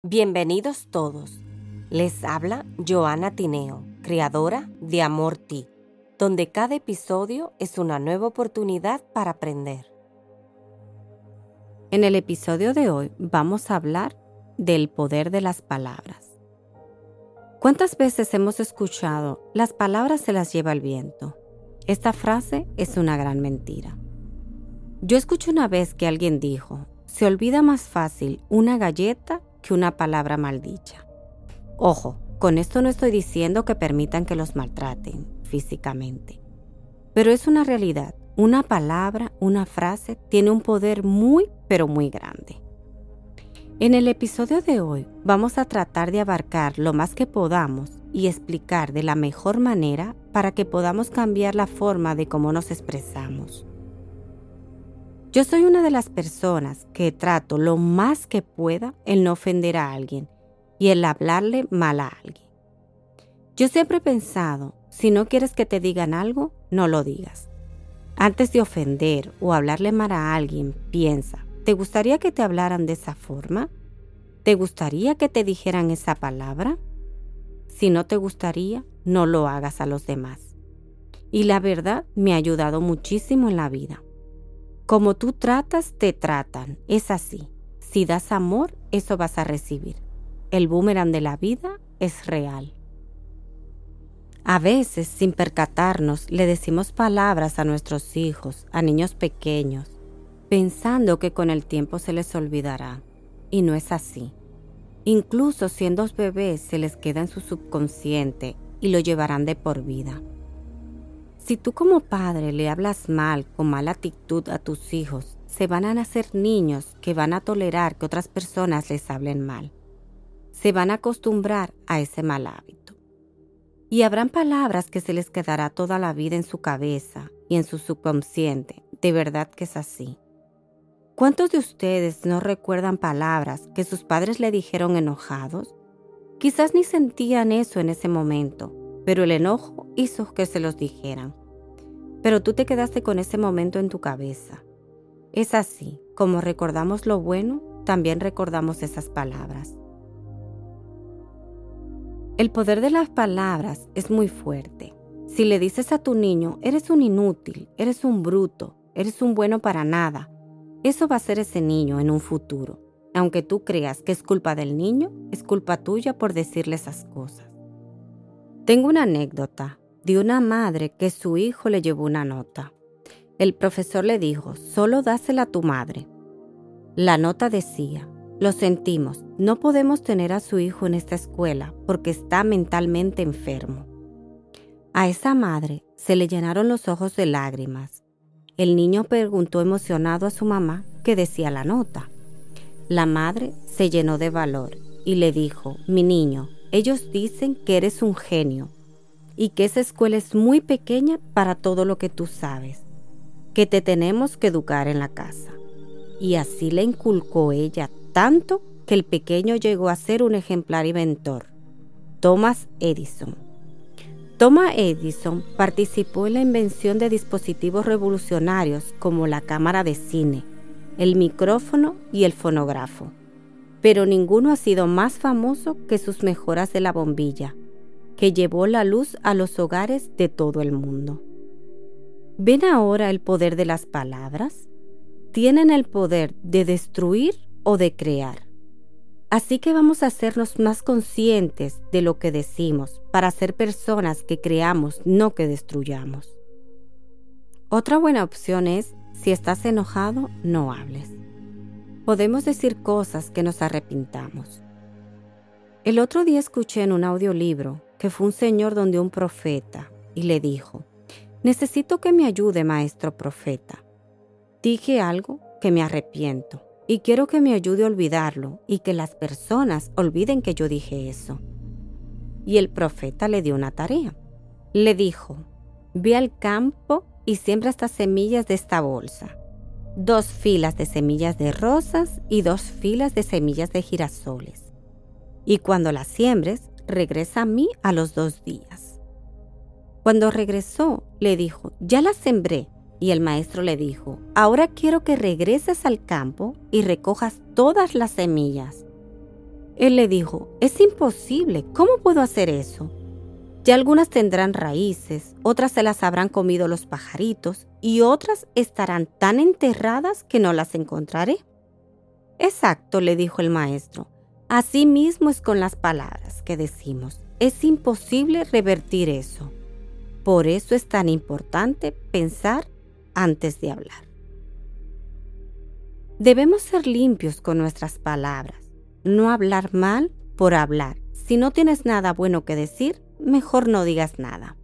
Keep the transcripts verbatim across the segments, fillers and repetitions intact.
Bienvenidos todos. Les habla Joana Tineo, creadora de Amor Ti, donde cada episodio es una nueva oportunidad para aprender. En el episodio de hoy vamos a hablar del poder de las palabras. ¿Cuántas veces hemos escuchado "las palabras se las lleva el viento"? Esta frase es una gran mentira. Yo escuché una vez que alguien dijo, se olvida más fácil una galleta que una palabra maldicha. Ojo, con esto no estoy diciendo que permitan que los maltraten físicamente, pero es una realidad. Una palabra, una frase, tiene un poder muy, pero muy grande. En el episodio de hoy vamos a tratar de abarcar lo más que podamos y explicar de la mejor manera para que podamos cambiar la forma de cómo nos expresamos. Yo soy una de las personas que trato lo más que pueda en no ofender a alguien y el hablarle mal a alguien. Yo siempre he pensado, si no quieres que te digan algo, no lo digas. Antes de ofender o hablarle mal a alguien, piensa, ¿te gustaría que te hablaran de esa forma? ¿Te gustaría que te dijeran esa palabra? Si no te gustaría, no lo hagas a los demás. Y la verdad me ha ayudado muchísimo en la vida. Como tú tratas, te tratan. Es así. Si das amor, eso vas a recibir. El boomerang de la vida es real. A veces, sin percatarnos, le decimos palabras a nuestros hijos, a niños pequeños, pensando que con el tiempo se les olvidará. Y no es así. Incluso siendo bebés, se les queda en su subconsciente y lo llevarán de por vida. Si tú como padre le hablas mal, con mala actitud a tus hijos, se van a nacer niños que van a tolerar que otras personas les hablen mal. Se van a acostumbrar a ese mal hábito. Y habrán palabras que se les quedará toda la vida en su cabeza y en su subconsciente. De verdad que es así. ¿Cuántos de ustedes no recuerdan palabras que sus padres le dijeron enojados? Quizás ni sentían eso en ese momento, pero el enojo hizo que se los dijeran. Pero tú te quedaste con ese momento en tu cabeza. Es así, como recordamos lo bueno, también recordamos esas palabras. El poder de las palabras es muy fuerte. Si le dices a tu niño, eres un inútil, eres un bruto, eres un bueno para nada, eso va a ser ese niño en un futuro. Aunque tú creas que es culpa del niño, es culpa tuya por decirle esas cosas. Tengo una anécdota de una madre que su hijo le llevó una nota. El profesor le dijo, solo dásela a tu madre. La nota decía, lo sentimos, no podemos tener a su hijo en esta escuela porque está mentalmente enfermo. A esa madre se le llenaron los ojos de lágrimas. El niño preguntó emocionado a su mamá qué decía la nota. La madre se llenó de valor y le dijo, mi niño, ellos dicen que eres un genio y que esa escuela es muy pequeña para todo lo que tú sabes, que te tenemos que educar en la casa. Y así le inculcó ella tanto que el pequeño llegó a ser un ejemplar inventor, Thomas Edison. Thomas Edison participó en la invención de dispositivos revolucionarios como la cámara de cine, el micrófono y el fonógrafo. Pero ninguno ha sido más famoso que sus mejoras de la bombilla, que llevó la luz a los hogares de todo el mundo. ¿Ven ahora el poder de las palabras? Tienen el poder de destruir o de crear. Así que vamos a hacernos más conscientes de lo que decimos para ser personas que creamos, no que destruyamos. Otra buena opción es, si estás enojado, no hables. Podemos decir cosas que nos arrepintamos. El otro día escuché en un audiolibro que fue un señor donde un profeta y le dijo, necesito que me ayude, maestro profeta. Dije algo que me arrepiento y quiero que me ayude a olvidarlo y que las personas olviden que yo dije eso. Y el profeta le dio una tarea. Le dijo, ve al campo y siembra estas semillas de esta bolsa. Dos filas de semillas de rosas y dos filas de semillas de girasoles. Y cuando las siembres, regresa a mí a los dos días. Cuando regresó, le dijo, ya las sembré. Y el maestro le dijo, ahora quiero que regreses al campo y recojas todas las semillas. Él le dijo, es imposible, ¿cómo puedo hacer eso? Ya algunas tendrán raíces, otras se las habrán comido los pajaritos y otras estarán tan enterradas que no las encontraré. Exacto, le dijo el maestro. Así mismo es con las palabras que decimos. Es imposible revertir eso. Por eso es tan importante pensar antes de hablar. Debemos ser limpios con nuestras palabras, no hablar mal por hablar. Si no tienes nada bueno que decir, mejor no digas nada.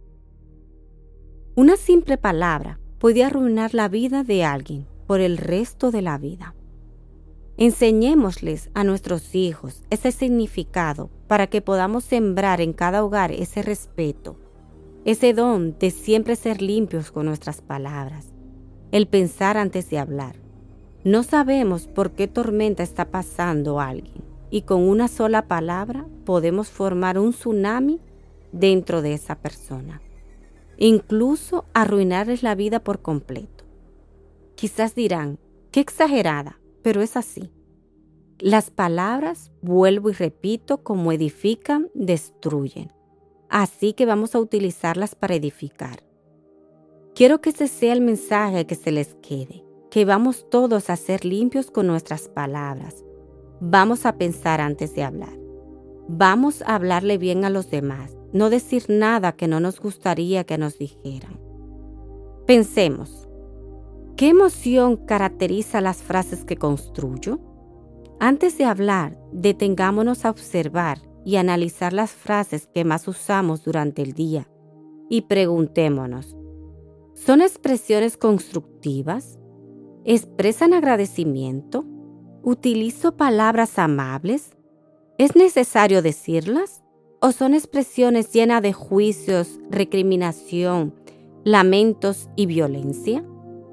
Una simple palabra puede arruinar la vida de alguien por el resto de la vida. Enseñémosles a nuestros hijos ese significado para que podamos sembrar en cada hogar ese respeto, ese don de siempre ser limpios con nuestras palabras, el pensar antes de hablar. No sabemos por qué tormenta está pasando alguien y con una sola palabra podemos formar un tsunami dentro de esa persona, incluso arruinarles la vida por completo. Quizás dirán, qué exagerada, pero es así. Las palabras, vuelvo y repito, como edifican, destruyen. Así que vamos a utilizarlas para edificar. Quiero que ese sea el mensaje que se les quede, que vamos todos a ser limpios con nuestras palabras. Vamos a pensar antes de hablar. Vamos a hablarle bien a los demás, no decir nada que no nos gustaría que nos dijeran. Pensemos, ¿qué emoción caracteriza las frases que construyo? Antes de hablar, detengámonos a observar y analizar las frases que más usamos durante el día y preguntémonos, ¿son expresiones constructivas? ¿Expresan agradecimiento? ¿Utilizo palabras amables? ¿Es necesario decirlas? ¿O son expresiones llenas de juicios, recriminación, lamentos y violencia?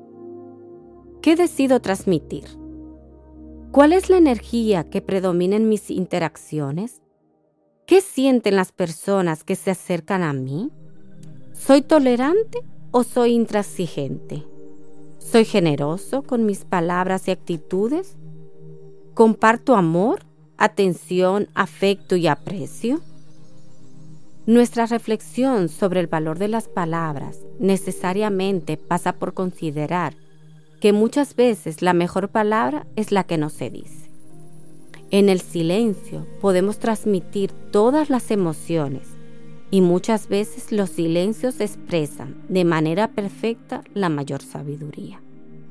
¿Qué decido transmitir? ¿Cuál es la energía que predomina en mis interacciones? ¿Qué sienten las personas que se acercan a mí? ¿Soy tolerante o soy intransigente? ¿Soy generoso con mis palabras y actitudes? ¿Comparto amor, atención, afecto y aprecio? Nuestra reflexión sobre el valor de las palabras necesariamente pasa por considerar que muchas veces la mejor palabra es la que no se dice. En el silencio podemos transmitir todas las emociones y muchas veces los silencios expresan de manera perfecta la mayor sabiduría.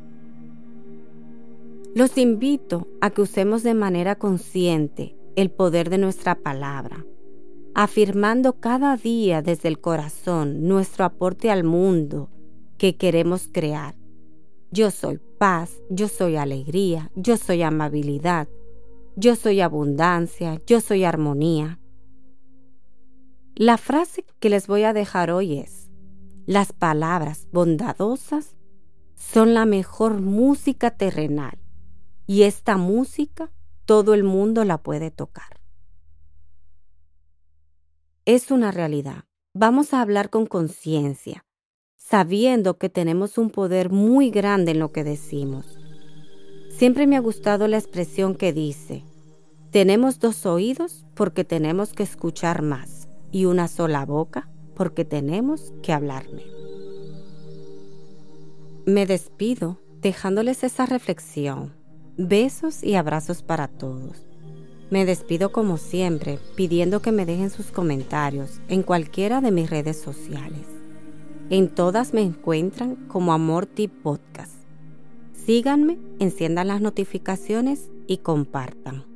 Los invito a que usemos de manera consciente el poder de nuestra palabra, afirmando cada día desde el corazón nuestro aporte al mundo que queremos crear. Yo soy paz, yo soy alegría, yo soy amabilidad, yo soy abundancia, yo soy armonía. La frase que les voy a dejar hoy es: las palabras bondadosas son la mejor música terrenal y esta música todo el mundo la puede tocar. Es una realidad. Vamos a hablar con conciencia, sabiendo que tenemos un poder muy grande en lo que decimos. Siempre me ha gustado la expresión que dice: tenemos dos oídos porque tenemos que escuchar más y una sola boca porque tenemos que hablar menos. Me despido dejándoles esa reflexión. Besos y abrazos para todos. Me despido como siempre pidiendo que me dejen sus comentarios en cualquiera de mis redes sociales. En todas me encuentran como Amorti Podcast. Síganme, enciendan las notificaciones y compartan.